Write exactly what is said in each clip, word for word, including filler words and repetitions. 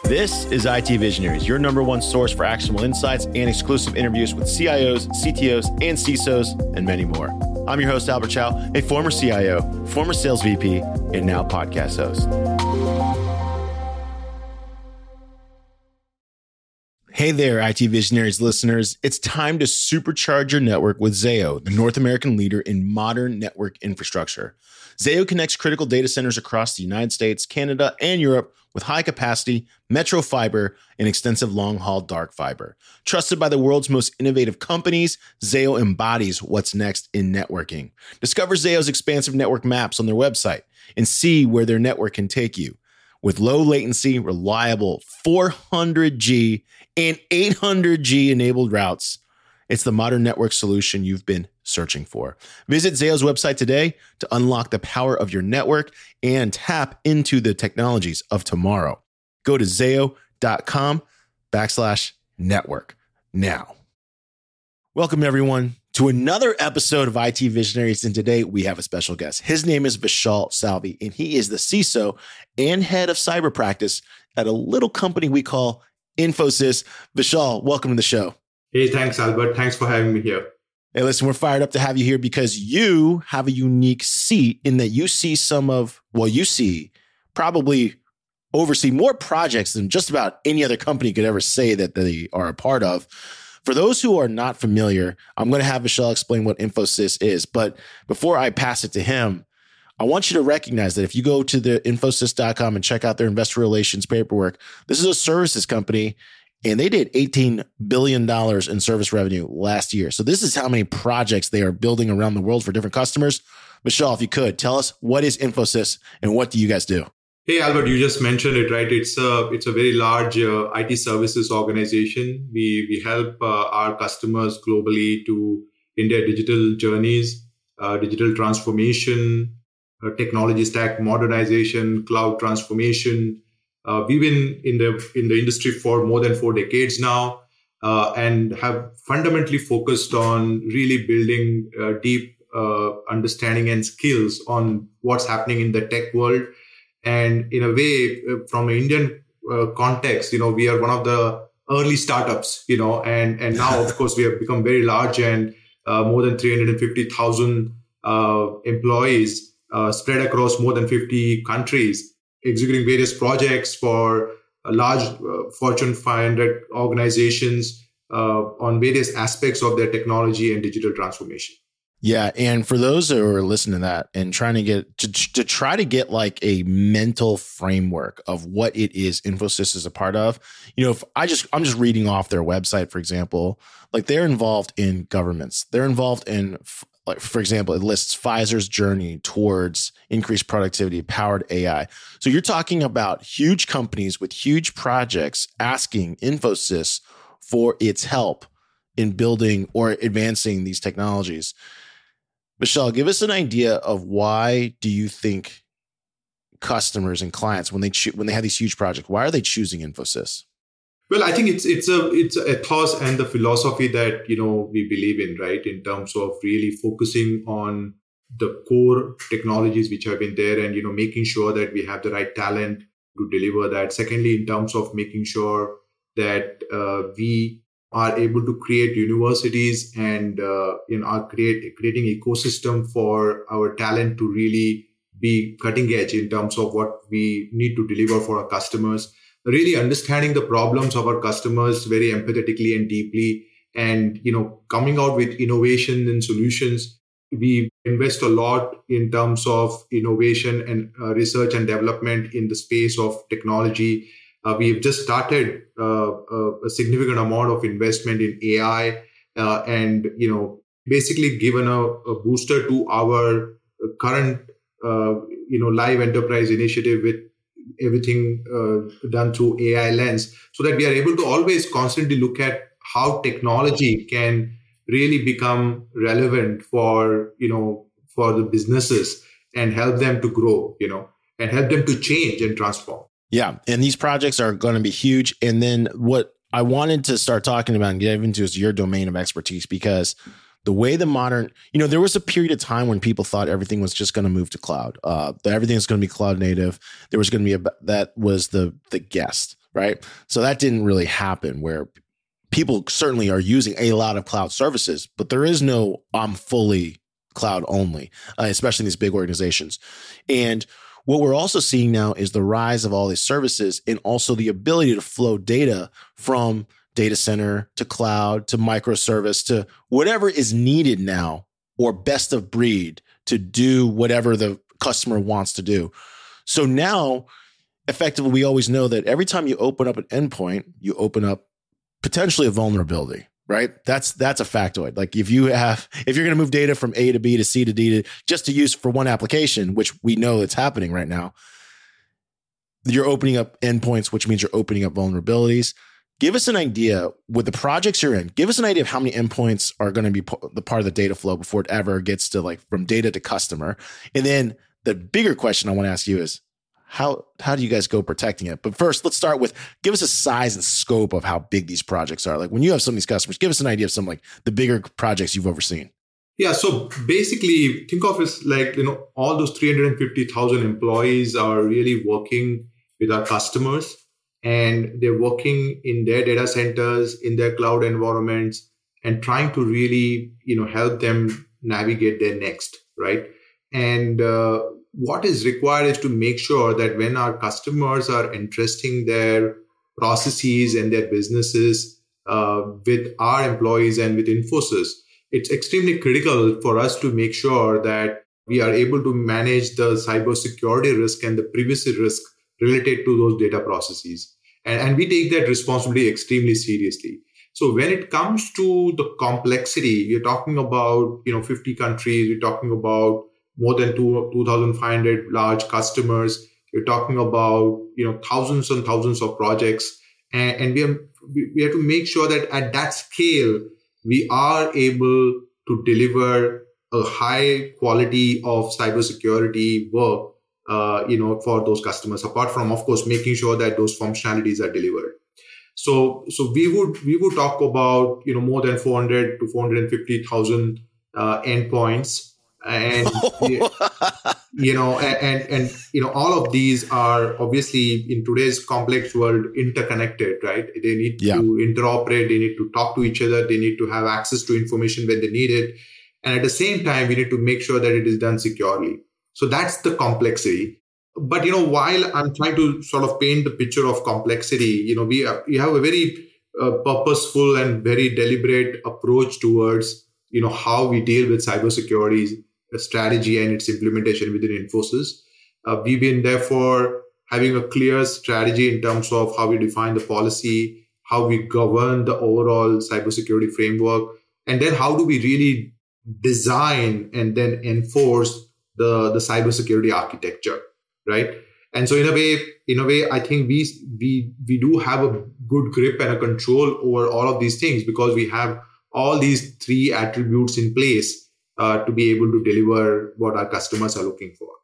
This is I T Visionaries, your number one source for actionable insights and exclusive interviews with C I Os, C T Os, and C I S Os, and many more. I'm your host, Albert Chow, a former C I O, former sales V P, and now podcast host. Hey there, I T Visionaries listeners. It's time to supercharge your network with Zayo, the North American leader in modern network infrastructure. Zayo connects critical data centers across the United States, Canada, and Europe with high capacity, metro fiber, and extensive long-haul dark fiber. Trusted by the world's most innovative companies, Zayo embodies what's next in networking. Discover Zayo's expansive network maps on their website and see where their network can take you. With low latency, reliable four hundred G and eight hundred G enabled routes, it's the modern network solution you've been searching for. Visit Zayo's website today to unlock the power of your network and tap into the technologies of tomorrow. Go to zayo.com backslash network now. Welcome, everyone, to another episode of I T Visionaries. And today we have a special guest. His name is Vishal Salvi, and he is the C I S O and head of cyber practice at a little company we call Infosys. Vishal, welcome to the show. Hey, thanks, Albert. Thanks for having me here. Hey, listen, we're fired up to have you here because you have a unique seat in that you see some of, well, you see probably oversee more projects than just about any other company could ever say that they are a part of. For those who are not familiar, I'm going to have Vishal explain what Infosys is. But before I pass it to him, I want you to recognize that if you go to the infosys dot com and check out their investor relations paperwork, this is a services company. And they did eighteen billion dollars in service revenue last year. So this is how many projects they are building around the world for different customers. Vishal, if you could, tell us, what is Infosys and what do you guys do? Hey, Albert, you just mentioned it, right? It's a, it's a very large uh, I T services organization. We, we help uh, our customers globally to in their digital journeys, uh, digital transformation, uh, technology stack modernization, cloud transformation. Uh, we've been in the in the industry for more than four decades now, uh, and have fundamentally focused on really building uh, deep uh, understanding and skills on what's happening in the tech world. And in a way, from an Indian uh, context, you know, we are one of the early startups, you know, and and now of course we have become very large and uh, more than three hundred fifty thousand uh, employees uh, spread across more than fifty countries, executing various projects for large uh, Fortune five hundred organizations uh, on various aspects of their technology and digital transformation. Yeah. And for those who are listening to that and trying to get to, to try to get like a mental framework of what it is Infosys is a part of, you know, if I just, I'm just reading off their website, for example, like they're involved in governments. They're involved in, like, for example, it lists Pfizer's journey towards increased productivity, powered A I. So you're talking about huge companies with huge projects asking Infosys for its help in building or advancing these technologies. Vishal, give us an idea of why do you think customers and clients, when they cho- when they have these huge projects, why are they choosing Infosys? Well, I think it's it's a it's a ethos and the philosophy that, you know, we believe in, right? In terms of really focusing on the core technologies which have been there, and, you know, making sure that we have the right talent to deliver that. Secondly, in terms of making sure that uh, we are able to create universities and uh, you know are create creating ecosystem for our talent to really be cutting edge in terms of what we need to deliver for our customers. Really understanding the problems of our customers very empathetically and deeply, and, you know, coming out with innovation and solutions. We invest a lot in terms of innovation and uh, research and development in the space of technology. Uh, we've just started uh, a, a significant amount of investment in A I, uh, and, you know, basically given a, a booster to our current, uh, you know, live enterprise initiative with everything uh, done through A I lens, so that we are able to always constantly look at how technology can really become relevant for, you know, for the businesses and help them to grow, you know, and help them to change and transform. Yeah. And these projects are going to be huge. And then what I wanted to start talking about and get into is your domain of expertise, because the way the modern, you know, there was a period of time when people thought everything was just going to move to cloud, uh, that everything is going to be cloud native. There was going to be a, that was the, the guest, right? So that didn't really happen where people certainly are using a lot of cloud services, but there is no I'm fully cloud only, uh, especially in these big organizations. And what we're also seeing now is the rise of all these services and also the ability to flow data from data center to cloud to microservice to whatever is needed now or best of breed to do whatever the customer wants to do. So now, effectively, we always know that every time you open up an endpoint, you open up potentially a vulnerability, right? That's that's a factoid. Like if you have, if you're going to move data from A to B to C to D to just to use for one application, which we know that's happening right now, you're opening up endpoints, which means you're opening up vulnerabilities. Give us an idea with the projects you're in. Give us an idea of how many endpoints are going to be the part of the data flow before it ever gets to like from data to customer. And then the bigger question I want to ask you is how how do you guys go protecting it? But first, let's start with give us a size and scope of how big these projects are. Like when you have some of these customers, give us an idea of some like the bigger projects you've overseen. Yeah, so basically think of it like, you know, all those three hundred fifty thousand employees are really working with our customers. And they're working in their data centers, in their cloud environments, and trying to really, you know, help them navigate their next, right? And uh, what is required is to make sure that when our customers are entrusting their processes and their businesses uh, with our employees and with Infosys, it's extremely critical for us to make sure that we are able to manage the cybersecurity risk and the privacy risk related to those data processes. And, and we take that responsibility extremely seriously. So when it comes to the complexity, we're talking about, you know, fifty countries, we're talking about more than two, two thousand five hundred large customers, we're talking about, you know, thousands and thousands of projects. And, and we, have, we have to make sure that at that scale, we are able to deliver a high quality of cybersecurity work Uh, you know, for those customers, apart from, of course, making sure that those functionalities are delivered. So, so we would we would talk about, you know, more than four hundred to four hundred fifty thousand uh, endpoints, and you know, and, and and you know, all of these are obviously in today's complex world interconnected, right? They need yeah. to interoperate, they need to talk to each other, they need to have access to information when they need it, and at the same time, we need to make sure that it is done securely. So that's the complexity. But, you know, while I'm trying to sort of paint the picture of complexity, you know, we have, we have a very uh, purposeful and very deliberate approach towards, you know, how we deal with cybersecurity strategy and its implementation within Infosys. Uh, we've been therefore having a clear strategy in terms of how we define the policy, how we govern the overall cybersecurity framework, and then how do we really design and then enforce the, the cybersecurity architecture, right? And so in a way, in a way, I think we, we, we do have a good grip and a control over all of these things because we have all these three attributes in place uh, to be able to deliver what our customers are looking for.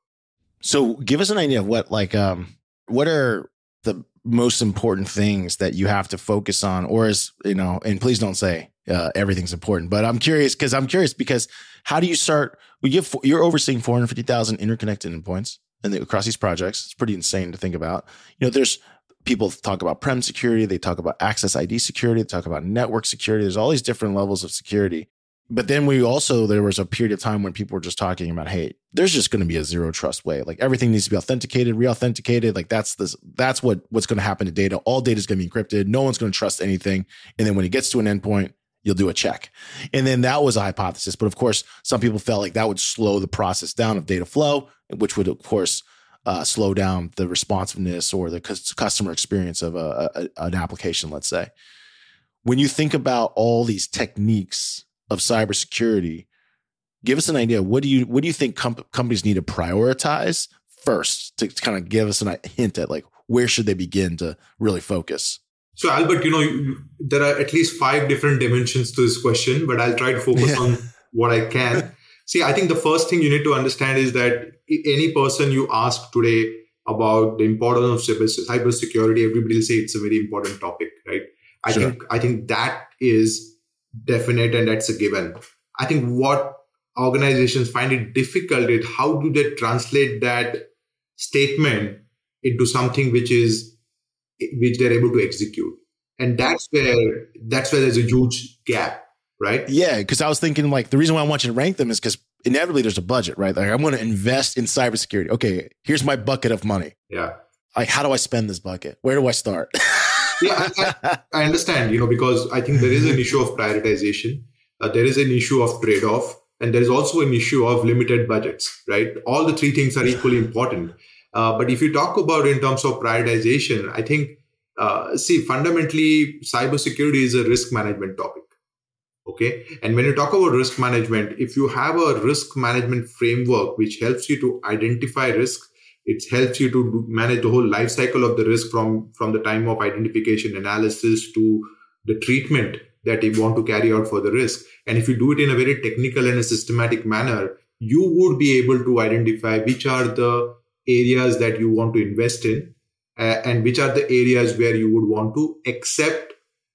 So give us an idea of what, like, um, what are the most important things that you have to focus on, or is, you know, and please don't say uh, everything's important, but I'm curious because I'm curious because how do you start? We give, you're overseeing four hundred fifty thousand interconnected endpoints and across these projects. It's pretty insane to think about. You know, there's people talk about prem security. They talk about access I D security. They talk about network security. There's all these different levels of security. But then we also, there was a period of time when people were just talking about, hey, there's just going to be a zero trust way. Like everything needs to be authenticated, re-authenticated. Like that's this, that's what, what's going to happen to data. All data is going to be encrypted. No one's going to trust anything. And then when it gets to an endpoint, you'll do a check. And then that was a hypothesis. But of course, some people felt like that would slow the process down of data flow, which would, of course, uh, slow down the responsiveness or the customer experience of a, a, an application, let's say. When you think about all these techniques of cybersecurity, give us an idea. What do you what do you think com- companies need to prioritize first to kind of give us a hint at like where should they begin to really focus? So Albert, you know, you, there are at least five different dimensions to this question, but I'll try to focus yeah. on what I can. See, I think the first thing you need to understand is that any person you ask today about the importance of cybersecurity, everybody will say it's a very important topic, right? I sure. think I think that is definite and that's a given. I think what organizations find it difficult is how do they translate that statement into something which is which they're able to execute. And that's where that's where there's a huge gap, right? Yeah, because I was thinking like the reason why I want you to rank them is because inevitably there's a budget, right? Like I'm going to invest in cybersecurity. Okay, here's my bucket of money. Yeah. Like, how do I spend this bucket? Where do I start? yeah, I, I understand, you know, because I think there is an issue of prioritization. Uh, there is an issue of trade-off. And there's also an issue of limited budgets, right? All the three things are equally important. Uh, but if you talk about in terms of prioritization, I think, uh, see, fundamentally, cybersecurity is a risk management topic. Okay. And when you talk about risk management, if you have a risk management framework which helps you to identify risk, it helps you to manage the whole life cycle of the risk from, from the time of identification analysis to the treatment that you want to carry out for the risk. And if you do it in a very technical and a systematic manner, you would be able to identify which are the areas that you want to invest in uh, and which are the areas where you would want to accept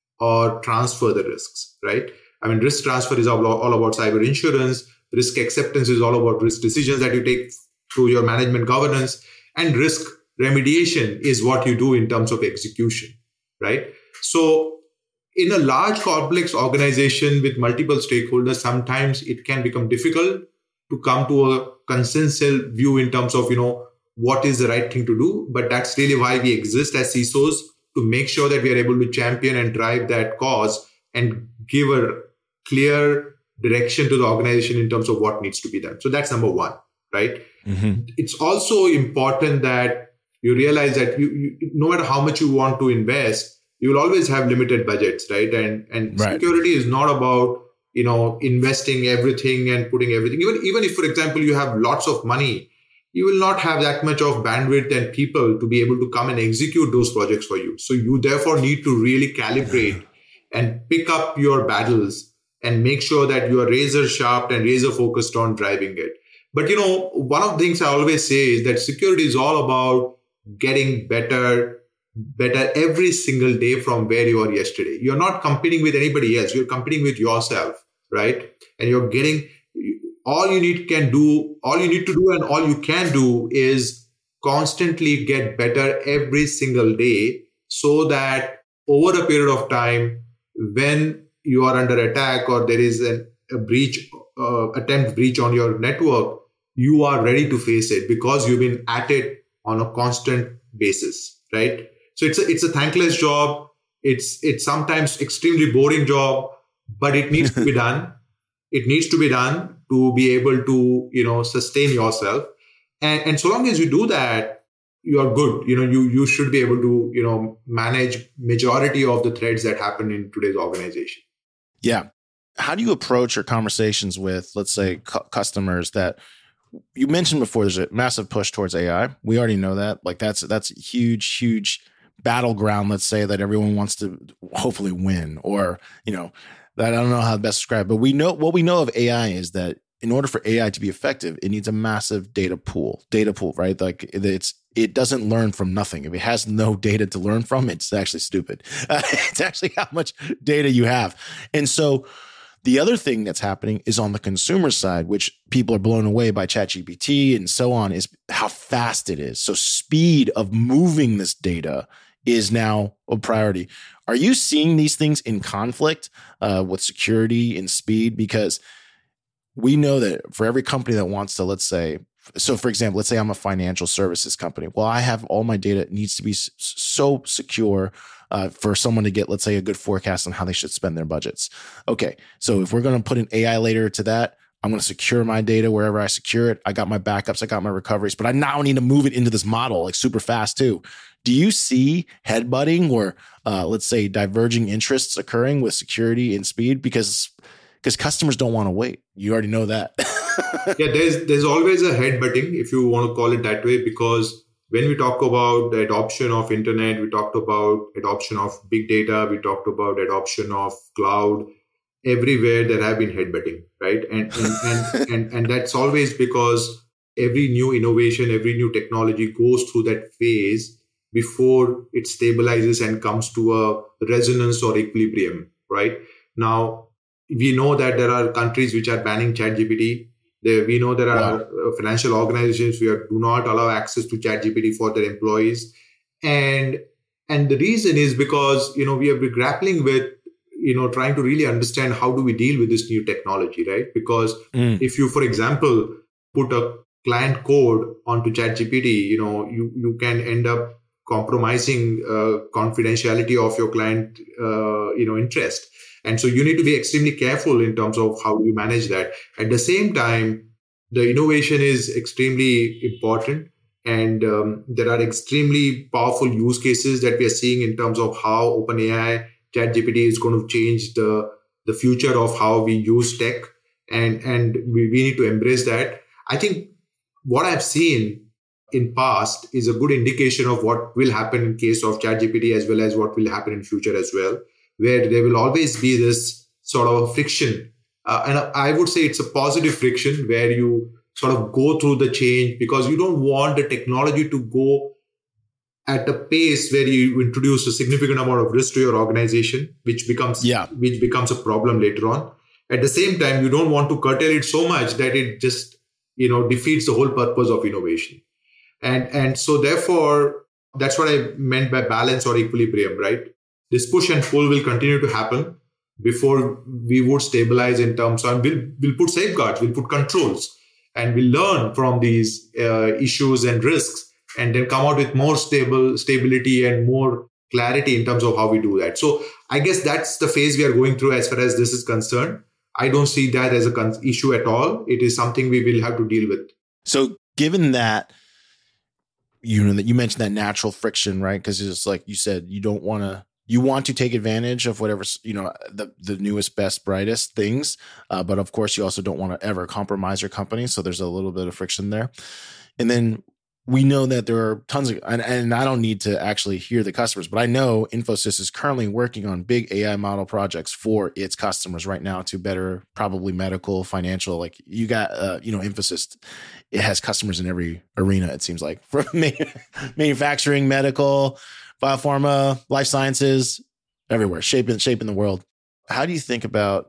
or transfer the risks, right? I mean, risk transfer is all, all about cyber insurance. Risk acceptance is all about risk decisions that you take through your management governance. And risk remediation is what you do in terms of execution, right? So in a large complex organization with multiple stakeholders, sometimes it can become difficult to come to a consensus view in terms of, you know, what is the right thing to do. But that's really why we exist as C I S Os, to make sure that we are able to champion and drive that cause and give a clear direction to the organization in terms of what needs to be done. So that's number one, right? Mm-hmm. It's also important that you realize that you, you, no matter how much you want to invest, you will always have limited budgets, right? And and right. Security is not about, you know, investing everything and putting everything. Even, even if, for example, you have lots of money, you will not have that much of bandwidth and people to be able to come and execute those projects for you. So you therefore need to really calibrate and pick up your battles and make sure that you are razor sharp and razor focused on driving it. But, you know, one of the things I always say is that security is all about getting better, better every single day from where you are yesterday. You're not competing with anybody else. You're competing with yourself, right? And you're getting, all you need can do, all you need to do and all you can do is constantly get better every single day, so that over a period of time, when you are under attack or there is an, a breach, uh, attempt breach on your network, you are ready to face it because you've been at it on a constant basis, right? So it's a, it's a thankless job. It's, it's sometimes extremely boring job, but it needs to be done. It needs to be done to be able to, you know, sustain yourself. And, and so long as you do that, you are good. You know, you, you should be able to, you know, manage majority of the threats that happen in today's organization. Yeah. How do you approach your conversations with, let's say, cu- customers that you mentioned before? There's a massive push towards A I. We already know that. Like that's, that's a huge, huge battleground, let's say, that everyone wants to hopefully win, or, you know, that I don't know how to best describe, but we know what we know of A I is that in order for A I to be effective, it needs a massive data pool, data pool, right? Like it's, it doesn't learn from nothing. If it has no data to learn from, it's actually stupid. Uh, it's actually how much data you have. And so the other thing that's happening is on the consumer side, which people are blown away by ChatGPT and so on, is how fast it is. So speed of moving this data is now a priority. Are you seeing these things in conflict uh, with security and speed? Because we know that for every company that wants to, let's say, so for example, let's say I'm a financial services company. Well, I have all my data needs to be s- so secure uh, for someone to get, let's say, a good forecast on how they should spend their budgets. Okay, so if we're going to put an A I layer to that, I'm going to secure my data wherever I secure it. I got my backups, I got my recoveries, but I now need to move it into this model like super fast too. Do you see headbutting or uh, let's say diverging interests occurring with security and speed? Because because customers don't want to wait. You already know that. Yeah, there's there's always a headbutting, if you want to call it that way, because when we talk about the adoption of internet, we talked about adoption of big data, we talked about adoption of cloud. Everywhere there have been headbutting, right? And and, and, and and that's always because every new innovation, every new technology goes through that phase before it stabilizes and comes to a resonance or equilibrium, right? Now, we know that there are countries which are banning ChatGPT. There, we know there are wow. financial organizations who do not allow access to ChatGPT for their employees. And And the reason is because, you know, we have been grappling with, you know, trying to really understand how do we deal with this new technology, right? Because mm. if you, for example, put a client code onto ChatGPT, you know, you, you can end up compromising uh, confidentiality of your client, uh, you know, interest. And so you need to be extremely careful in terms of how you manage that. At the same time, the innovation is extremely important. And um, there are extremely powerful use cases that we are seeing in terms of how OpenAI, ChatGPT is going to change the, the future of how we use tech. And, and we, we need to embrace that. I think what I've seen in past is a good indication of what will happen in case of ChatGPT as well as what will happen in future as well, where there will always be this sort of friction. Uh, and I would say it's a positive friction where you sort of go through the change, because you don't want the technology to go at a pace where you introduce a significant amount of risk to your organization, which becomes yeah. which becomes a problem later on. At the same time, you don't want to curtail it so much that it just, you know, defeats the whole purpose of innovation. And, and so therefore, that's what I meant by balance or equilibrium, right? This push and pull will continue to happen before we would stabilize in terms of, we'll, we'll put safeguards, we'll put controls, and we'll learn from these uh, issues and risks, and then come out with more stable stability and more clarity in terms of how we do that. So I guess that's the phase we are going through as far as this is concerned. I don't see that as a con- issue at all. It is something we will have to deal with. So given that, you know, that you mentioned that natural friction, right? Because it's like you said, you don't want to, you want to take advantage of whatever, you know, the, the newest, best, brightest things. Uh, but of course, you also don't want to ever compromise your company. So there's a little bit of friction there. And then we know that there are tons of, and, and I don't need to actually hear the customers, but I know Infosys is currently working on big A I model projects for its customers right now to better probably medical, financial, like you got, uh, you know, Infosys, it has customers in every arena, it seems like, from manufacturing, medical, biopharma, life sciences, everywhere, shaping, shaping the world. How do you think about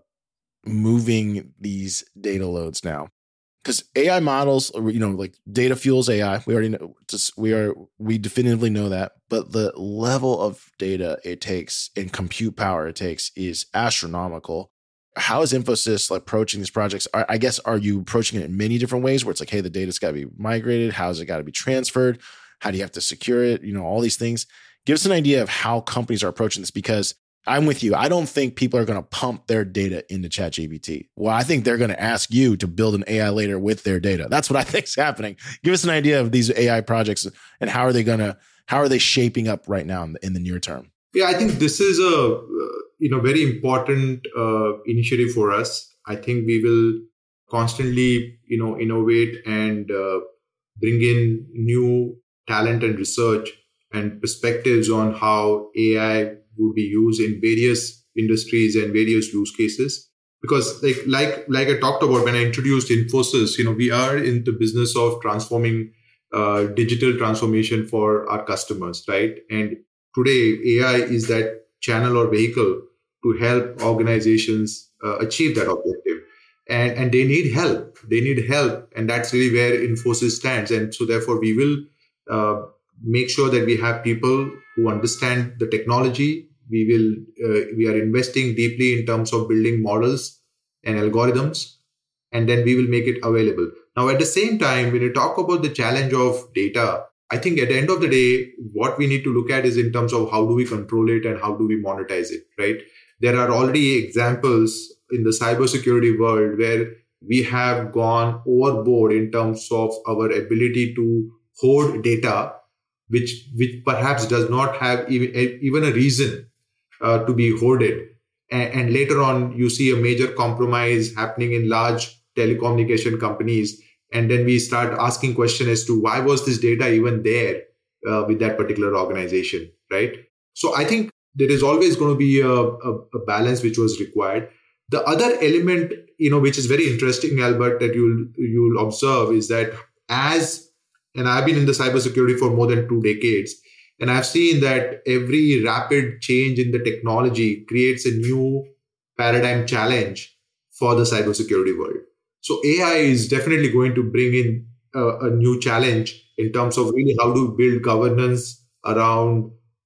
moving these data loads now? Because A I models, you know, like data fuels A I. We already know, just, we are, we definitively know that. But the level of data it takes and compute power it takes is astronomical. How is Infosys like approaching these projects? Are, I guess, are you approaching it in many different ways where it's like, hey, the data's got to be migrated. How's it got to be transferred? How do you have to secure it? You know, all these things. Give us an idea of how companies are approaching this, because I'm with you. I don't think people are going to pump their data into ChatGPT. Well, I think they're going to ask you to build an A I layer with their data. That's what I think is happening. Give us an idea of these A I projects and how are they going to, how are they shaping up right now in the, in the near term? Yeah, I think this is a, you know, very important uh, initiative for us. I think we will constantly, you know, innovate and uh, bring in new talent and research and perspectives on how A I would be used in various industries and various use cases. Because like like like I talked about when I introduced Infosys, you know, we are in the business of transforming uh, digital transformation for our customers, right? And today, A I is that channel or vehicle to help organizations uh, achieve that objective. And, and they need help. They need help. And that's really where Infosys stands. And so therefore, we will uh, make sure that we have people who understand the technology. We will, uh, we are investing deeply in terms of building models and algorithms, and then we will make it available. Now, at the same time, when you talk about the challenge of data, I think at the end of the day, what we need to look at is in terms of how do we control it and how do we monetize it, right? There are already examples in the cybersecurity world where we have gone overboard in terms of our ability to hoard data, which which perhaps does not have even, even a reason uh, to be hoarded. And, and later on, you see a major compromise happening in large telecommunication companies. And then we start asking questions as to why was this data even there uh, with that particular organization, right? So I think there is always going to be a, a, a balance which was required. The other element, you know, which is very interesting, Albert, that you'll you'll observe is that as, and I've been in the cybersecurity for more than two decades, and I've seen that every rapid change in the technology creates a new paradigm challenge for the cybersecurity world. So A I is definitely going to bring in a, a new challenge in terms of really how to build governance around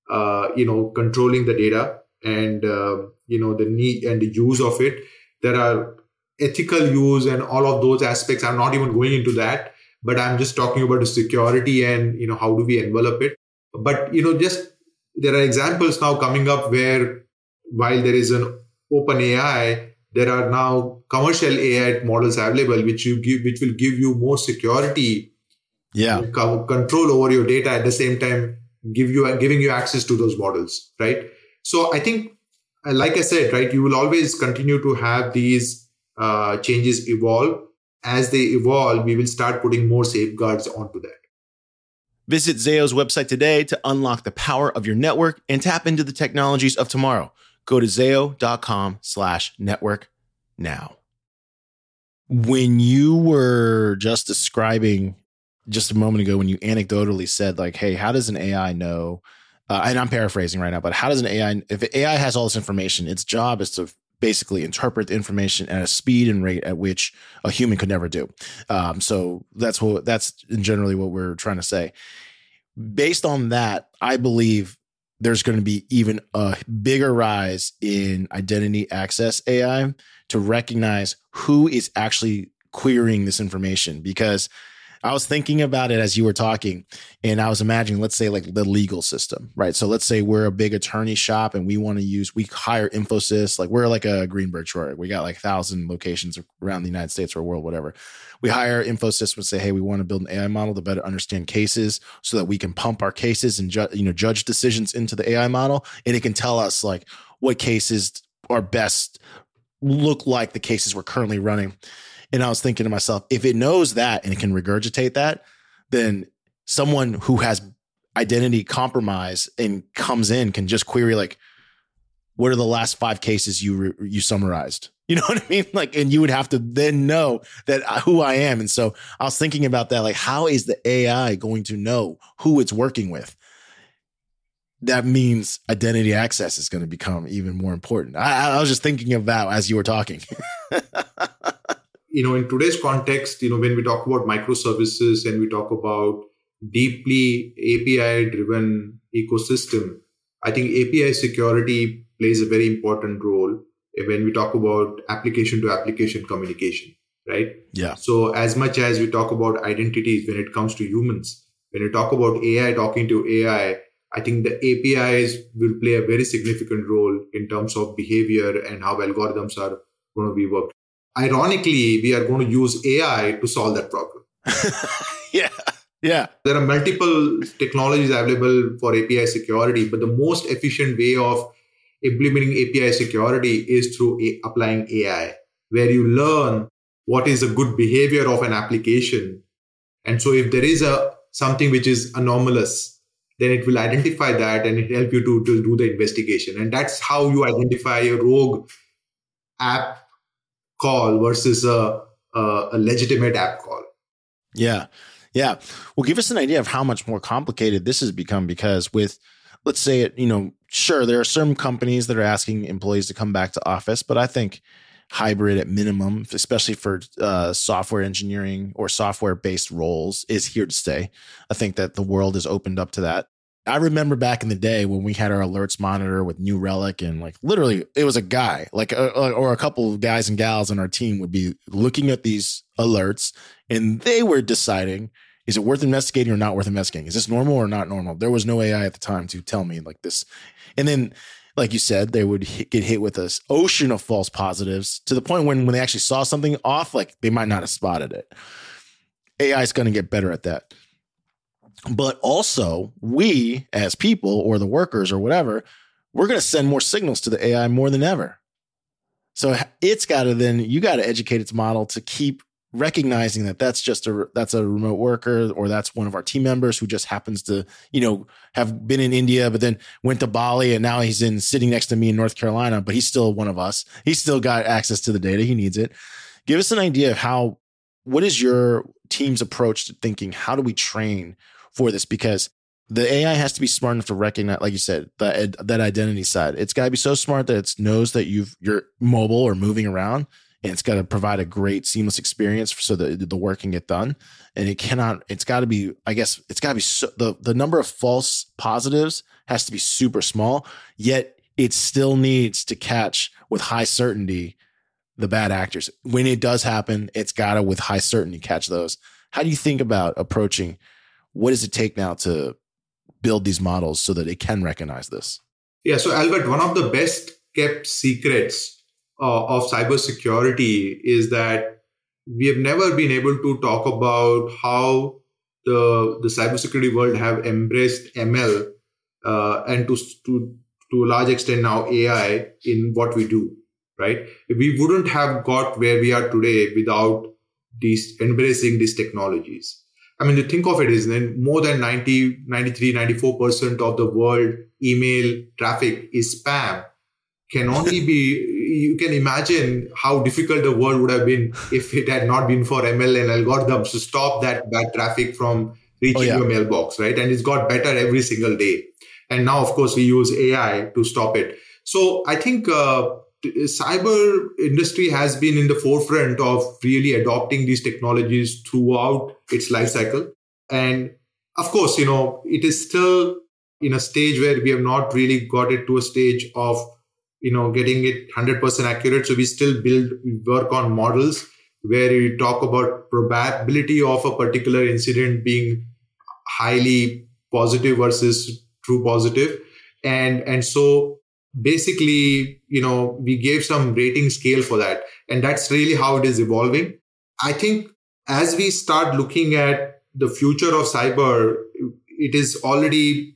uh, you know, controlling the data and, uh, you know, the need and the use of it. There are ethical use and all of those aspects. I'm not even going into that, but I'm just talking about the security and, you know, how do we envelop it. But, you know, just there are examples now coming up where while there is an open A I, there are now commercial A I models available, which you give, which will give you more security, yeah, control over your data at the same time, give you giving you access to those models, right? So I think, like I said, right, you will always continue to have these uh, changes evolve. As they evolve, we will start putting more safeguards onto that. Visit Zayo's website today to unlock the power of your network and tap into the technologies of tomorrow. Go to zayo.com slash network now. When you were just describing just a moment ago, when you anecdotally said like, hey, how does an A I know? Uh, and I'm paraphrasing right now, but how does an A I, if A I has all this information, its job is to basically interpret the information at a speed and rate at which a human could never do. Um, so that's what, that's generally what we're trying to say. Based on that, I believe there's going to be even a bigger rise in identity access A I to recognize who is actually querying this information. Because I was thinking about it as you were talking, and I was imagining, let's say like the legal system, right? So let's say we're a big attorney shop and we want to use, we hire Infosys, like we're like a Greenberg Traurig. We got like a thousand locations around the United States or world, whatever. We hire Infosys and say, hey, we want to build an A I model to better understand cases so that we can pump our cases and ju- you know, judge decisions into the A I model. And it can tell us like what cases are best look like the cases we're currently running. And I was thinking to myself, if it knows that and it can regurgitate that, then someone who has identity compromise and comes in can just query like, what are the last five cases you re- you summarized? You know what I mean? Like, and you would have to then know that uh, who I am. And so I was thinking about that, like, how is the A I going to know who it's working with? That means identity access is going to become even more important. I, I was just thinking of that as you were talking. You know, in today's context, you know, when we talk about microservices and we talk about deeply A P I-driven ecosystem, I think A P I security plays a very important role when we talk about application to application communication, right? Yeah. So as much as we talk about identities when it comes to humans, when we talk about A I talking to A I, I think the A P Is will play a very significant role in terms of behavior and how algorithms are going to be worked. Ironically, we are going to use A I to solve that problem. yeah. Yeah. There are multiple technologies available for A P I security, but the most efficient way of implementing A P I security is through a, applying A I, where you learn what is a good behavior of an application. And so if there is a something which is anomalous, then it will identify that and it help you to, to do the investigation. And that's how you identify a rogue app call versus a, a, a legitimate app call. Yeah. Yeah. Well, give us an idea of how much more complicated this has become, because with, let's say it, you know, sure, there are some companies that are asking employees to come back to office, but I think hybrid at minimum, especially for uh, software engineering or software based roles, is here to stay. I think that the world has opened up to that. I remember back in the day when we had our alerts monitor with New Relic, and like literally it was a guy like a, or a couple of guys and gals on our team would be looking at these alerts and they were deciding, is it worth investigating or not worth investigating? Is this normal or not normal? There was no A I at the time to tell me like this. And then, like you said, they would hit, get hit with this ocean of false positives to the point when, when they actually saw something off, like they might not have spotted it. A I is going to get better at that. But also we as people or the workers or whatever, we're going to send more signals to the A I more than ever. So it's got to then, you got to educate its model to keep recognizing that that's just a, that's a remote worker, or that's one of our team members who just happens to, you know, have been in India, but then went to Bali and now he's in sitting next to me in North Carolina, but he's still one of us. He's still got access to the data. He needs it. Give us an idea of how, what is your team's approach to thinking? How do we train for this? Because the A I has to be smart enough to recognize, like you said, that that identity side. It's got to be so smart that it knows that you've you're mobile or moving around, and it's got to provide a great seamless experience so that the work can get done. And it cannot. It's got to be. I guess it's got to be so, the the number of false positives has to be super small, yet it still needs to catch with high certainty the bad actors. When it does happen, it's got to, with high certainty, catch those. How do you think about approaching, what does it take now to build these models so that it can recognize this? Yeah, so Albert, one of the best kept secrets uh, of cybersecurity is that we have never been able to talk about how the, the cybersecurity world have embraced M L uh, and to, to, to a large extent now A I in what we do, right? We wouldn't have got where we are today without these embracing these technologies. I mean, to think of it is then more than ninety, ninety-three, ninety-four percent of the world email traffic is spam. Can only be, you can imagine how difficult the world would have been if it had not been for M L and algorithms to stop that bad traffic from reaching oh, yeah. your mailbox, right? And it's got better every single day. And now, of course, we use A I to stop it. So I think uh, cyber industry has been in the forefront of really adopting these technologies throughout its life cycle. And of course, you know, it is still in a stage where we have not really got it to a stage of, you know, getting it one hundred percent accurate. So we still build, work on models where we talk about probability of a particular incident being highly positive versus true positive. And, and so basically, you know, we gave some rating scale for that. And that's really how it is evolving. I think as we start looking at the future of cyber, it is already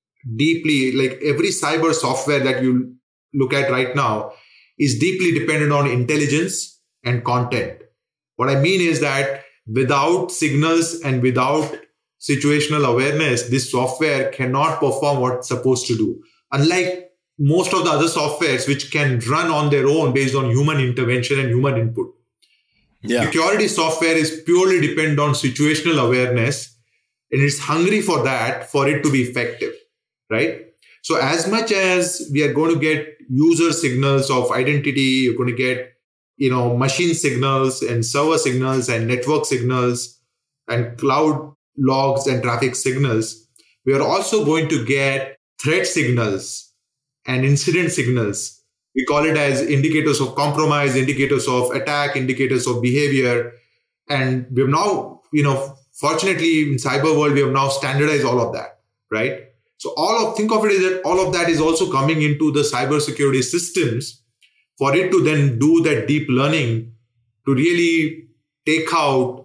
deeply, like every cyber software that you look at right now is deeply dependent on intelligence and content. What I mean is that without signals and without situational awareness, this software cannot perform what it's supposed to do. Unlike most of the other softwares which can run on their own based on human intervention and human input. Yeah. Security software is purely dependent on situational awareness, and it's hungry for that for it to be effective, right? So as much as we are going to get user signals of identity, you're going to get, you know, machine signals and server signals and network signals and cloud logs and traffic signals, we are also going to get threat signals and incident signals. We call it as indicators of compromise, indicators of attack, indicators of behavior. And we've now, you know, fortunately in cyber world, we have now standardized all of that, right? So all of, think of it as that all of that is also coming into the cybersecurity systems for it to then do that deep learning to really take out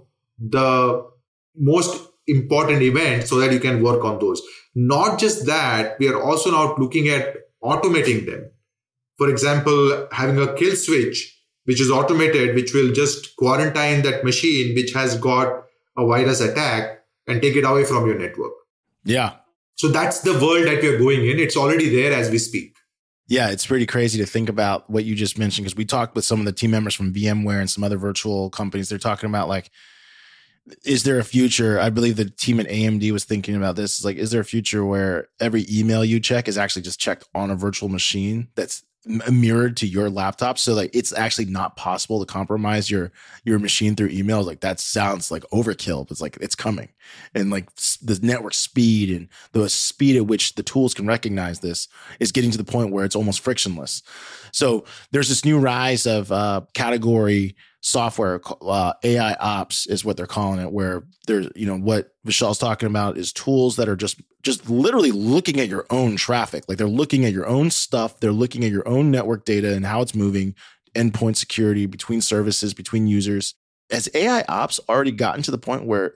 the most important events so that you can work on those. Not just that, we are also now looking at automating them. For example, having a kill switch, which is automated, which will just quarantine that machine which has got a virus attack and take it away from your network. Yeah. So that's the world that we are going in. It's already there as we speak. Yeah, it's pretty crazy to think about what you just mentioned, because we talked with some of the team members from VMware and some other virtual companies. They're talking about, like, is there a future? I believe the team at A M D was thinking about this. It's like, is there a future where every email you check is actually just checked on a virtual machine that's mirrored to your laptop, so like it's actually not possible to compromise your your machine through email? Like, that sounds like overkill, but it's like it's coming. And like the network speed and the speed at which the tools can recognize this is getting to the point where it's almost frictionless. So there's this new rise of uh category software, uh, A I ops is what they're calling it, where there's, you know, what Vishal's talking about is tools that are just, just literally looking at your own traffic. Like, they're looking at your own stuff. They're looking at your own network data and how it's moving, endpoint security between services, between users. Has A I ops already gotten to the point where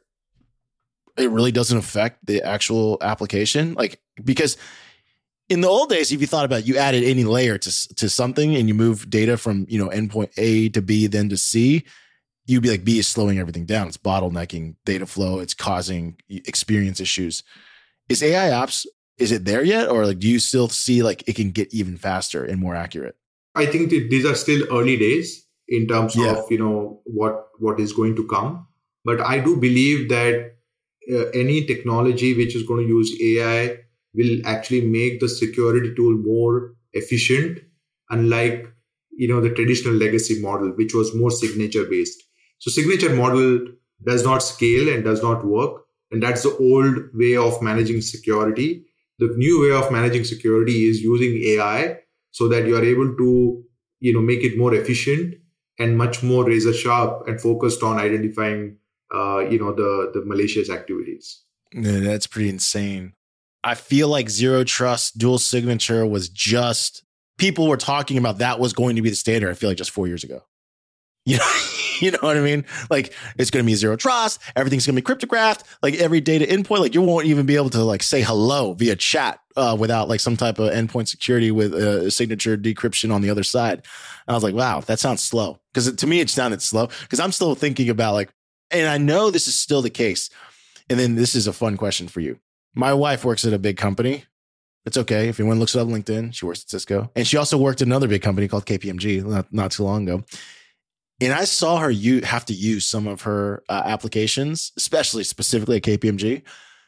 it really doesn't affect the actual application? Like, because in the old days, if you thought about it, you added any layer to, to something and you move data from, you know, endpoint A to B, then to C, you'd be like, B is slowing everything down. It's bottlenecking data flow. It's causing experience issues. Is A I ops, is it there yet? Or like, do you still see like it can get even faster and more accurate? I think that these are still early days in terms yeah. of, you know, what, what is going to come. But I do believe that uh, any technology which is going to use A I will actually make the security tool more efficient, unlike, you know, the traditional legacy model, which was more signature based. So signature model does not scale and does not work. And that's the old way of managing security. the new way of managing security is using A I so that you are able to, you know, make it more efficient and much more razor sharp and focused on identifying, uh, you know, the, the malicious activities. Yeah, that's pretty insane. I feel like zero trust, dual signature was just, people were talking about that was going to be the standard. I feel like just four years ago. You know, you know what I mean? Like, it's going to be zero trust. Everything's going to be cryptographed. Like, every data endpoint, like you won't even be able to like say hello via chat uh, without like some type of endpoint security with a signature decryption on the other side. And I was like, wow, that sounds slow. Because to me, it sounded slow. Because I'm still thinking about like, and I know this is still the case. And then this is a fun question for you. My wife works at a big company. It's okay. If anyone looks it up on LinkedIn, she works at Cisco. And she also worked at another big company called K P M G not, not too long ago. And I saw her you have to use some of her uh, applications, especially specifically at K P M G.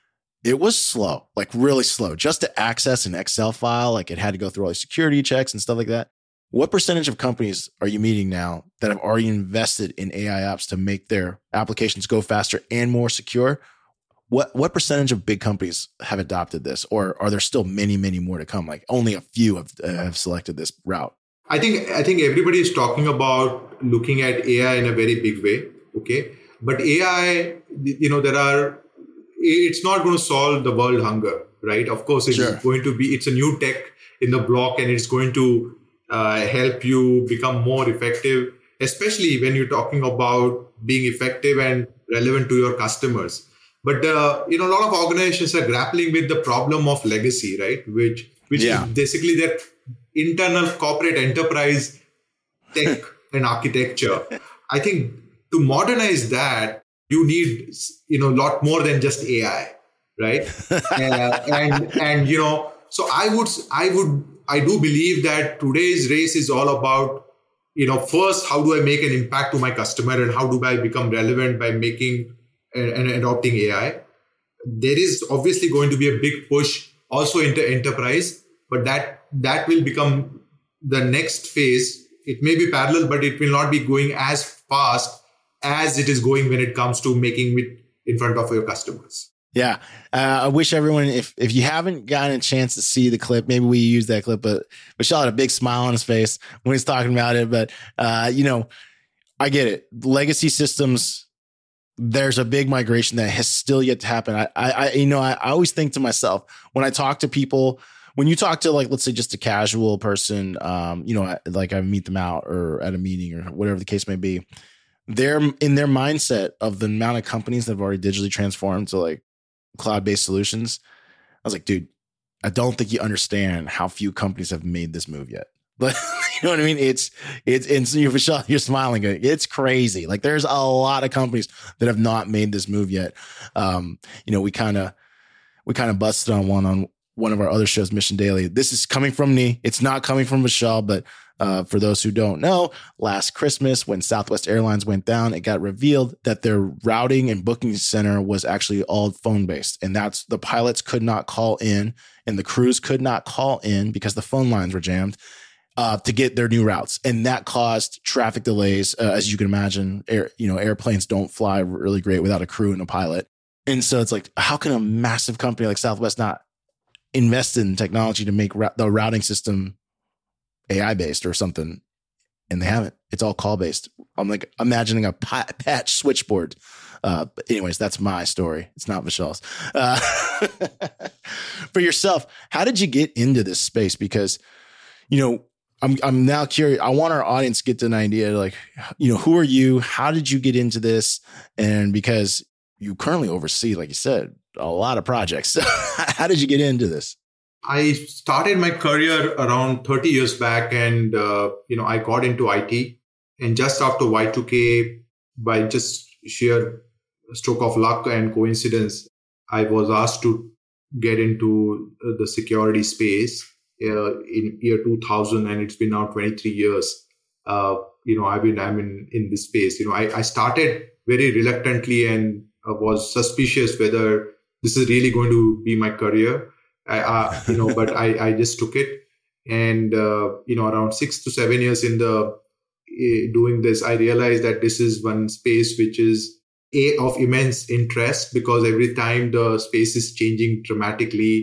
It was slow, like really slow, just to access an Excel file. Like it had to go through all these security checks and stuff like that. What percentage of companies are you meeting now that have already invested in A I apps to make their applications go faster and more secure? What what percentage of big companies have adopted this, or are there still many, many more to come? Like only a few have, uh, have selected this route. I think I think everybody is talking about looking at A I in a very big way. Okay, but A I, you know, there are. It's not going to solve the world hunger, right? Of course, it's sure. going to be. It's a new tech in the block, and it's going to uh, help you become more effective, especially when you're talking about being effective and relevant to your customers. But uh, you know, a lot of organizations are grappling with the problem of legacy, right? Which which yeah. is basically their internal corporate enterprise tech and architecture. I think to modernize that, you need, you know, a lot more than just A I, right? uh, and and you know, so I would I would I do believe that today's race is all about, you know, first, how do I make an impact to my customer, and how do I become relevant by making and, and adopting A I. There is obviously going to be a big push also into enterprise, but that that will become the next phase. It may be parallel, but it will not be going as fast as it is going when it comes to making it in front of your customers. Yeah. Uh, I wish everyone, if if you haven't gotten a chance to see the clip, maybe we use that clip, but Vishal had a big smile on his face when he's talking about it. But, uh, you know, I get it. Legacy systems, there's a big migration that has still yet to happen. I, I, you know, I, I always think to myself when I talk to people, when you talk to like, let's say just a casual person, um, you know, like I meet them out or at a meeting or whatever the case may be, they're in their mindset of the amount of companies that have already digitally transformed to like cloud-based solutions. I was like, dude, I don't think you understand how few companies have made this move yet. But you know what I mean? It's, it's, and so you're, you're smiling. It's crazy. Like there's a lot of companies that have not made this move yet. Um, you know, we kind of, we kind of busted on one on one of our other shows, Mission Daily. This is coming from me. It's not coming from Vishal, but uh, for those who don't know, last Christmas when Southwest Airlines went down, it got revealed that their routing and booking center was actually all phone based. And that's the pilots could not call in and the crews could not call in because the phone lines were jammed. Uh, to get their new routes. And that caused traffic delays. Uh, as you can imagine, air, you know, airplanes don't fly really great without a crew and a pilot. And so it's like, how can a massive company like Southwest not invest in technology to make ra- the routing system A I based or something? And they haven't. It's all call based. I'm like imagining a pi- patch switchboard. Uh, but anyways, that's my story. It's not Vishal's. Uh, for yourself, how did you get into this space? Because, you know, I'm I'm now curious. I want our audience to get an idea, like, you know, who are you? How did you get into this? And because you currently oversee, like you said, a lot of projects. How did you get into this? I started my career around thirty years back, and uh, you know, I got into I T. And just after Y two K, by just sheer stroke of luck and coincidence, I was asked to get into the security space. Uh, in year two thousand, and it's been now twenty-three years. Uh, you know, I've been I'm in in this space. You know, I, I started very reluctantly and uh, was suspicious whether this is really going to be my career. I, uh, you know, but I I just took it, and uh, you know, around six to seven years in the uh, doing this, I realized that this is one space which is a of immense interest because every time the space is changing dramatically.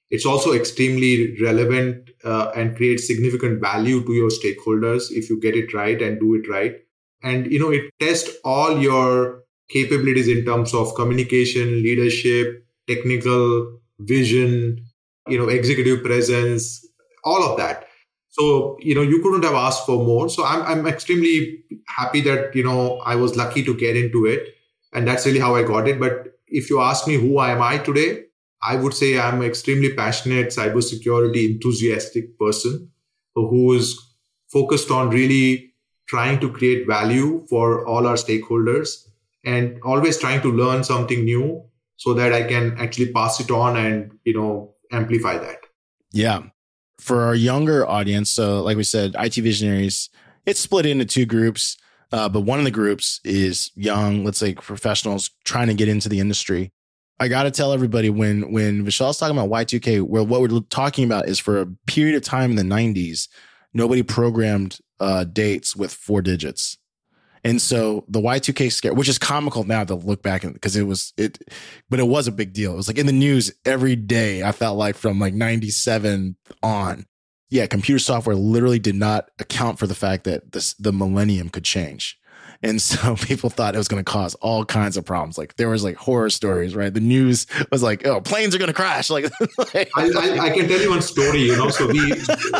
It's also extremely relevant uh, and creates significant value to your stakeholders if you get it right and do it right. And, you know, it tests all your capabilities in terms of communication, leadership, technical vision, you know, executive presence, all of that. So, you know, you couldn't have asked for more. So I'm, I'm extremely happy that, you know, I was lucky to get into it. And that's really how I got it. But if you ask me who am I today, I would say I'm an extremely passionate cybersecurity enthusiastic person who is focused on really trying to create value for all our stakeholders and always trying to learn something new so that I can actually pass it on and, you know, amplify that. Yeah. For our younger audience, so like we said, I T Visionaries, it's split into two groups, uh, but one of the groups is young, let's say professionals trying to get into the industry. I got to tell everybody when when Vishal's talking about Y two K, well, what we're talking about is for a period of time in the nineties, nobody programmed uh, dates with four digits. And so the Y two K scare, which is comical now to look back because it was it, but it was a big deal. It was like in the news every day. I felt like from like ninety-seven on. Yeah, computer software literally did not account for the fact that this the millennium could change. And so people thought it was going to cause all kinds of problems. Like there was like horror stories, right? The news was like, oh, planes are going to crash. Like, I, I, I can tell you one story, you know, so we,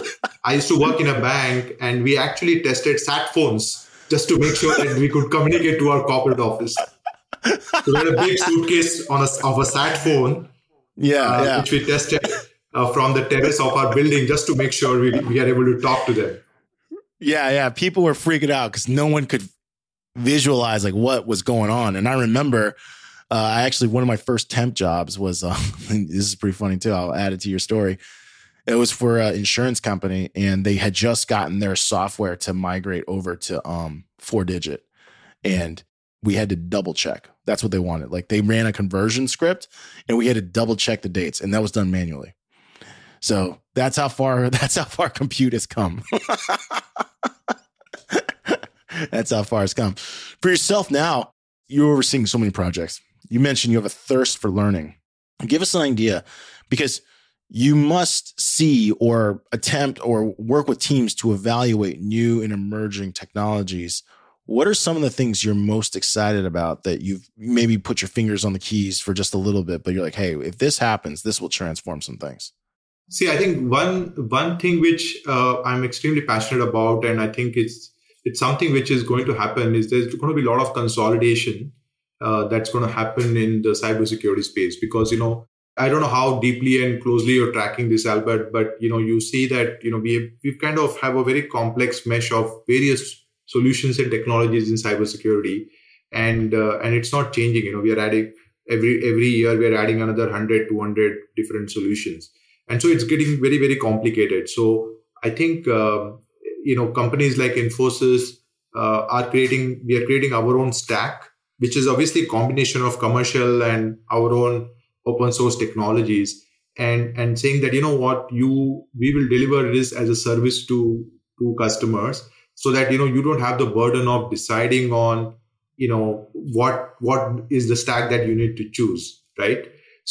I used to work in a bank and we actually tested sat phones just to make sure that we could communicate to our corporate office. So we had a big suitcase on a, of a sat phone, yeah, uh, yeah. which we tested uh, from the terrace of our building just to make sure we, we are able to talk to them. Yeah, yeah. People were freaking out because no one could visualize like what was going on. And I remember uh, I actually, one of my first temp jobs was, uh, this is pretty funny too. I'll add it to your story. It was for an insurance company and they had just gotten their software to migrate over to um, four digit. And we had to double check. That's what they wanted. Like they ran a conversion script and we had to double check the dates and that was done manually. So that's how far, that's how far compute has come. That's how far it's come. For yourself now, you're overseeing so many projects. You mentioned you have a thirst for learning. Give us an idea, because you must see or attempt or work with teams to evaluate new and emerging technologies. What are some of the things you're most excited about that you've maybe put your fingers on the keys for just a little bit, but you're like, hey, if this happens, this will transform some things? See, I think one one thing which uh, I'm extremely passionate about, and I think it's It's something which is going to happen, is there's going to be a lot of consolidation uh, that's going to happen in the cybersecurity space. Because, you know, I don't know how deeply and closely you're tracking this, Albert, but, you know, you see that, you know, we we kind of have a very complex mesh of various solutions and technologies in cybersecurity. And uh, and it's not changing. You know, we are adding every every year, we are adding another one hundred, two hundred different solutions. And so it's getting very, very complicated. So I think, uh, you know, companies like Infosys uh, are creating, we are creating our own stack, which is obviously a combination of commercial and our own open source technologies, and, and saying that, you know what, you, we will deliver this as a service to, to customers so that, you know, you don't have the burden of deciding on, you know, what, what is the stack that you need to choose, right?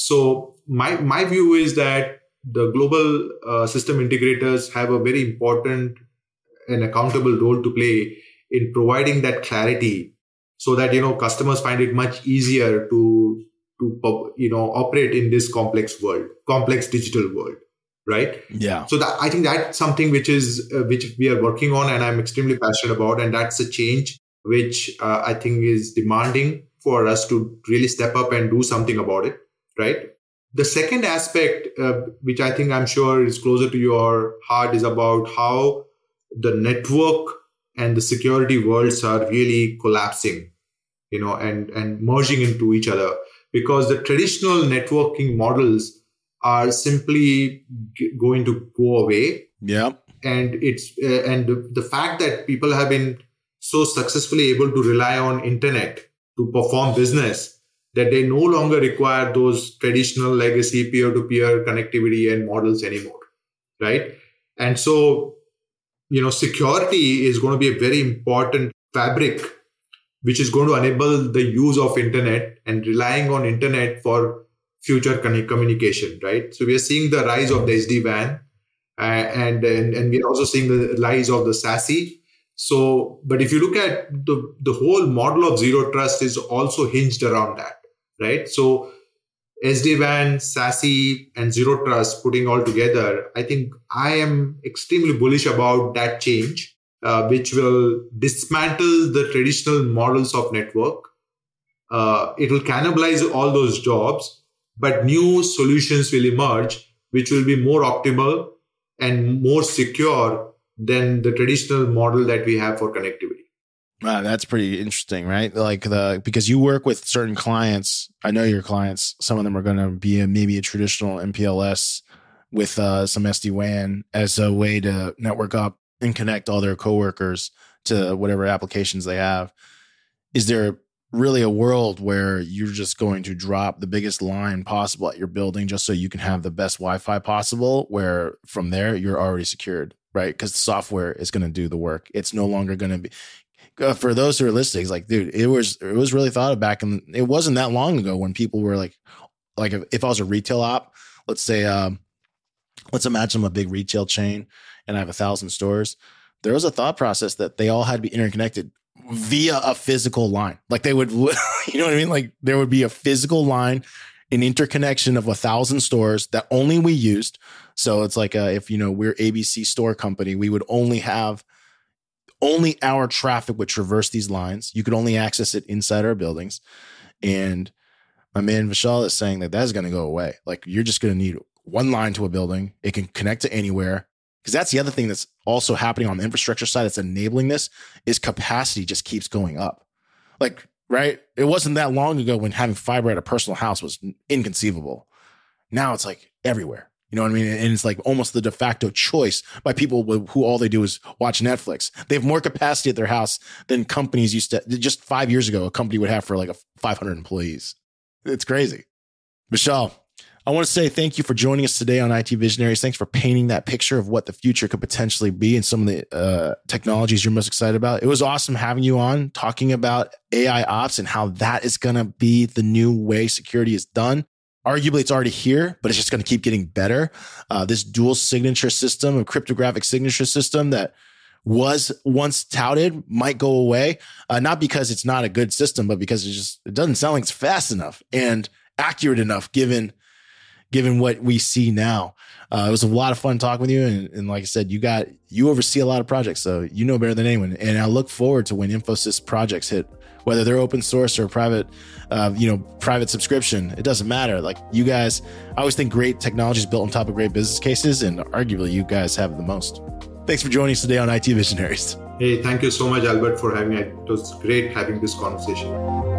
So my, my view is that the global uh, system integrators have a very important an accountable role to play in providing that clarity so that, you know, customers find it much easier to, to, you know, operate in this complex world, complex digital world. Right. Yeah. So that, I think that's something which is, uh, which we are working on and I'm extremely passionate about. And that's a change which uh, I think is demanding for us to really step up and do something about it. Right. The second aspect, uh, which I think I'm sure is closer to your heart, is about how the network and the security worlds are really collapsing, you know, and, and merging into each other, because the traditional networking models are simply g- going to go away. Yeah. And it's, uh, and the, the fact that people have been so successfully able to rely on internet to perform business that they no longer require those traditional legacy peer-to-peer connectivity and models anymore. Right. And so, you know, security is going to be a very important fabric, which is going to enable the use of internet, and relying on internet for future communication, right? So we are seeing the rise of the S D WAN, uh, and, and and we're also seeing the rise of the SASE. So, but if you look at the, the whole model of Zero Trust is also hinged around that, right? So S D WAN, SASE, and Zero Trust putting all together, I think I am extremely bullish about that change, uh, which will dismantle the traditional models of network. Uh, it will cannibalize all those jobs, but new solutions will emerge, which will be more optimal and more secure than the traditional model that we have for connectivity. Wow, that's pretty interesting, right? Like the because you work with certain clients. I know your clients. Some of them are going to be a, maybe a traditional M P L S with uh, some S D WAN as a way to network up and connect all their coworkers to whatever applications they have. Is there really a world where you're just going to drop the biggest line possible at your building just so you can have the best Wi-Fi possible, where from there you're already secured, right? Because the software is going to do the work. It's no longer going to be, uh, for those who are listening, it's like, dude, it was, it was really thought of back. And it wasn't that long ago when people were like, like if, if I was a retail op, let's say, um, let's imagine I'm a big retail chain and I have a thousand stores. There was a thought process that they all had to be interconnected via a physical line. Like they would, you know what I mean? Like there would be a physical line, an interconnection of a thousand stores that only we used. So it's like, uh, if, you know, we're A B C store company, we would only have, only our traffic would traverse these lines. You could only access it inside our buildings. And my man Vishal is saying that that's going to go away. Like you're just going to need one line to a building. It can connect to anywhere. Because that's the other thing that's also happening on the infrastructure side that's enabling this is capacity just keeps going up. Like, right? It wasn't that long ago when having fiber at a personal house was inconceivable. Now it's like everywhere. You know what I mean? And it's like almost the de facto choice by people who all they do is watch Netflix. They have more capacity at their house than companies used to. Just five years ago, a company would have for like a five hundred employees. It's crazy. Vishal, I want to say thank you for joining us today on I T Visionaries. Thanks for painting that picture of what the future could potentially be and some of the uh, technologies you're most excited about. It was awesome having you on talking about A I ops and how that is going to be the new way security is done. Arguably, it's already here, but it's just going to keep getting better. Uh, this dual signature system, a cryptographic signature system that was once touted might go away. Uh, not because it's not a good system, but because it just it doesn't sound like it's fast enough and accurate enough given given what we see now. Uh, it was a lot of fun talking with you. And, and like I said, you got, you oversee a lot of projects, so you know better than anyone. And I look forward to when Infosys projects hit, whether they're open source or private, uh, you know, private subscription, it doesn't matter. Like you guys, I always think great technology is built on top of great business cases, and arguably you guys have the most. Thanks for joining us today on I T Visionaries. Hey, thank you so much, Albert, for having me. It was great having this conversation.